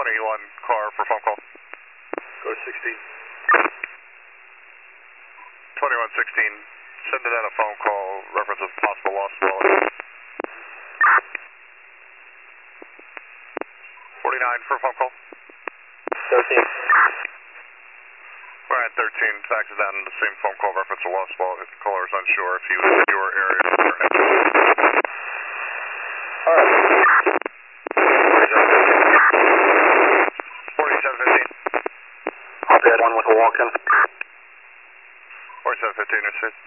car for phone call. Go 16. 2116, sending out a phone call, reference of possible lost wallet. 49 for a phone call. 13. We're at 13, faxes down the same phone call, reference of lost wallet. If the caller is unsure if he was in your area or Alright. 4715. Copy that one with a walk-in. 4715,